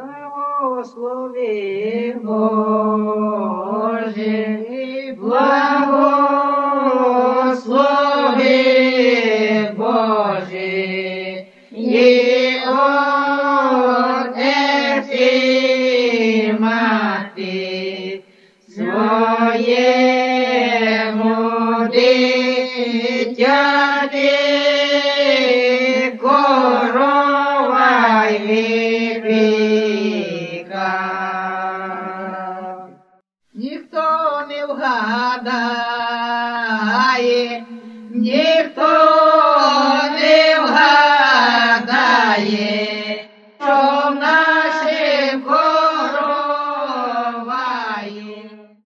Благослови, Боже, благослови, Боже, і Отець і Мати своєму дитяти коровай випікав. Ніхто не вгадає,